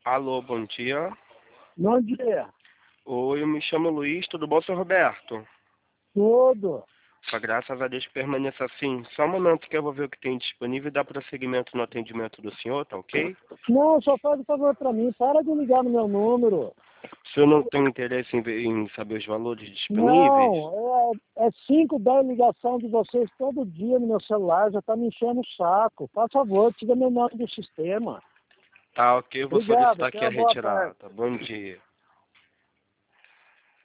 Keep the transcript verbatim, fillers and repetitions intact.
Alô, bom dia. Bom dia. Oi, eu me chamo Luiz, tudo bom, seu Roberto? Tudo. Só graças a Deus permaneça assim. Só um momento que eu vou ver o que tem disponível e dar prosseguimento no atendimento do senhor, tá ok? Não, só faz um favor pra mim. Para de ligar no meu número. O senhor não tem interesse em, ver- em saber os valores disponíveis? Não, é, é cinco, dez ligações de vocês todo dia no meu celular. Já tá me enchendo o saco. Por favor, tira meu nome do sistema. Tá ok, eu vou Obrigado. solicitar aqui Tenha a uma boa tarde. retirada. Bom dia.